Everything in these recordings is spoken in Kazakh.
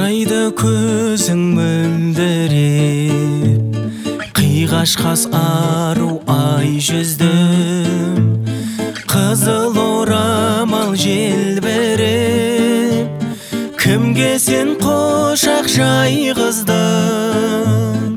Қарайды көзің мөлдіреп, қиғаш-қас ару ай жүздім. Қызыл орамал желбіреп, кімге сен қошақ жайғыздың?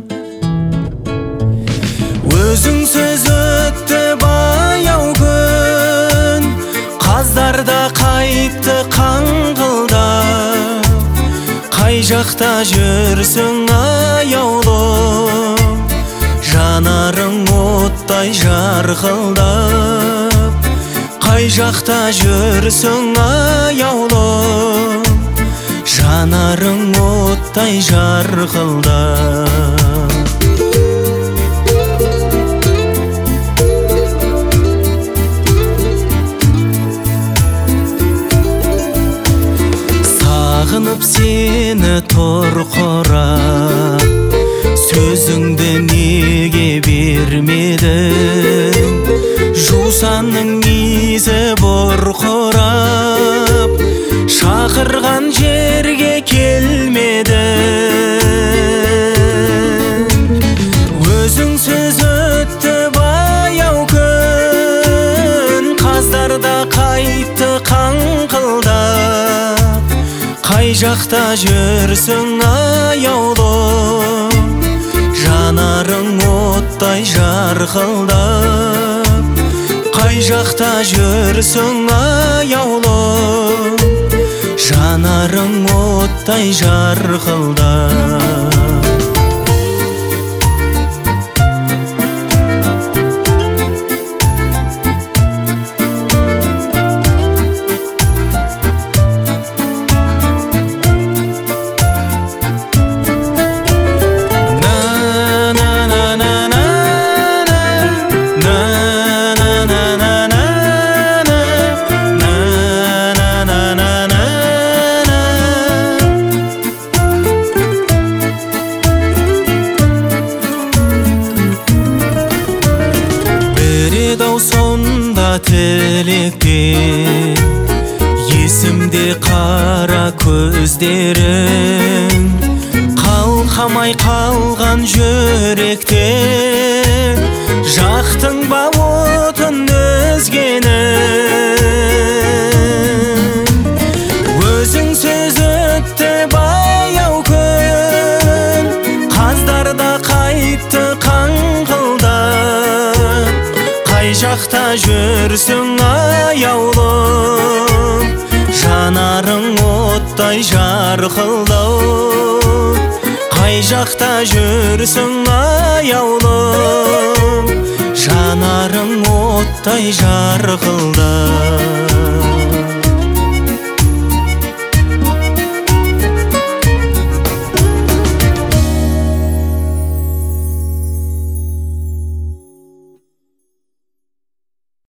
Өзің сөз өтті баяу күн, қаздарда қайтты қаңғылдап. Қай жақта жүрсің аяулым, жанарың оттай жарқылдап. Қай жақта жүрсің аяулым, жанарың оттай жарқылдап. Сағынып сені торқырап, сөзіңді неге бермедің? Жусанның ізі бұрқырап, шақырған жерге келмедің. Өзің сөз өтті баяу күн, қаздарда қайтты қаңқылдап. Қай жақта жүрсің аяулым, жанарың оттай жарқылдап. Қай жақта жүрсің аяулым, жанарың оттай жарқылдап. Сонда тілектен, есімде қара көздерің. Қалқамай қалған жүректе, жақтың ба отын өзгенің? Өзің сөз өтті баяу күн, қаздарда қайтты қаңғылдап. Қай жақта жүрсің аяулым, жанарың оттай жарқылдау. Қай жақта жүрсің аяулым, жанарың оттай жарқылдау.